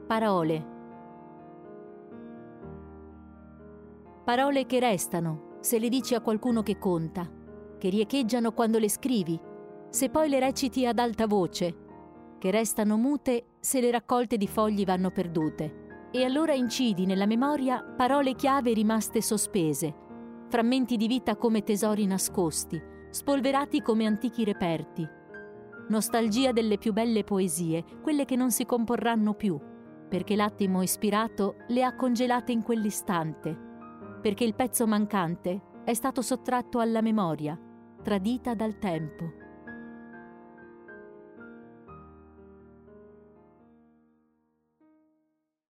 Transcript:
Parole. Parole che restano se le dici a qualcuno che conta, che riecheggiano quando le scrivi, se poi le reciti ad alta voce, che restano mute se le raccolte di fogli vanno perdute. E allora incidi nella memoria parole chiave rimaste sospese, frammenti di vita come tesori nascosti, spolverati come antichi reperti. Nostalgia delle più belle poesie, quelle che non si comporranno più, perché l'attimo ispirato le ha congelate in quell'istante, perché il pezzo mancante è stato sottratto alla memoria, tradita dal tempo.